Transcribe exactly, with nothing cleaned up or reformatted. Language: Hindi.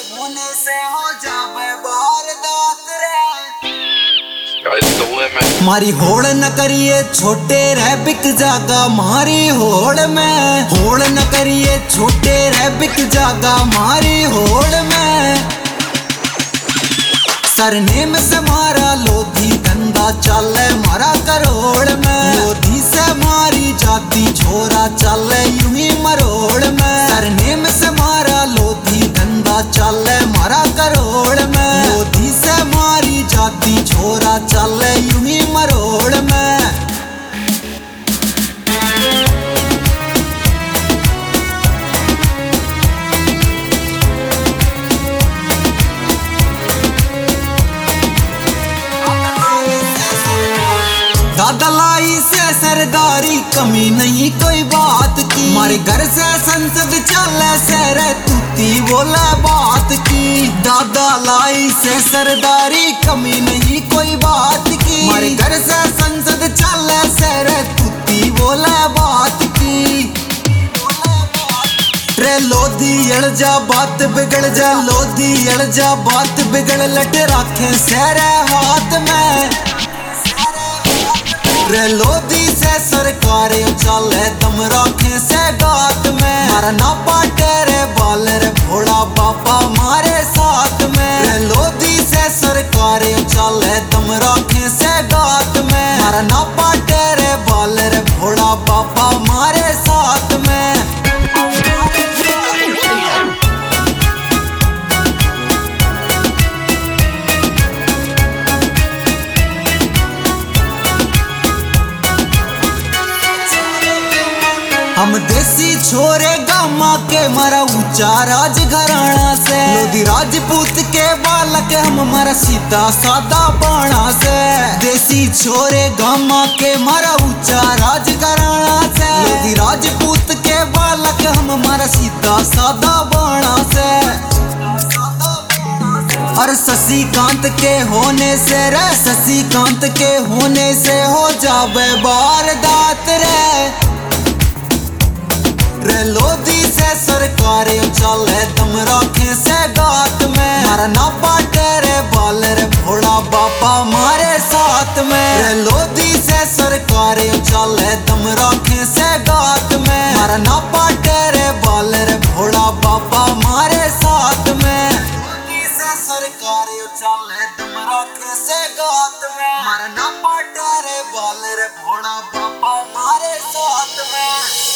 होने से हो जावे वारदात रे। मारी होड़ न करिए छोटे रह बिक जागा मारी होड़ में, होड़ न करिए छोटे रह बिक जागा मारी होड़ में। सरनेम से मारा लोधी धंधा चले मारा करोड़ में, लोधी से मारी जाती छोरा चले यूं ही मरोड़ में। सरनेम से मारा लोधी धंधा चले मारा करोड़ में, लोधी से मारी जाती छोरा चले यूं ही मरोड़ में। दादलाई से सरदारी कमी नहीं कोई बात की, मारे घर से संसद चले सर तूती बोला बात की। दादलाई से सरदारी कमी नहीं कोई बात की, मारे घर से संसद चले सर तूती बोला बात की। रे लोधी अड़ जा बात बिगड़ जा, लोधी अड़ जा बात बिगड़ लट रखे सरे हाथ में। रे लोधी से सरकार चले दम रखे से गात में, मारा ना पाटे रे बाल रे भोला बाबा मारे साथ में। रे लोधी से सरकार चले दम रखे से गात में, मारा ना पाटे रे बाल रे भोला बाबा मारे साथ में। हम देसी छोरे गामा के मारा ऊंचा राज घराना से, लोधी राजपूत के बालक हम मारा सीधा सादा बाणा से। देसी छोरे गामा के मारा ऊंचा राज घराना से, लोधी राजपूत के बालक हम मारा सीधा सादा बाणा से। और शशिकांत के होने से रे, शशिकांत के होने से हो जावे वारदात रे। रे लोधी से सरकार चले दम रखे से गात में, मारा ना पाटे रे बाल रे भोला बाबा मारे साथ में। रे लोधी से सरकार चले दम रखे से गात में, मारा ना पाटे रे बाल रे भोला बाबा मारे साथ में। लोधी से सरकार चले दम रखे से गात में, मारा ना पाटे रे बाल रे भोला बाबा मारे साथ में।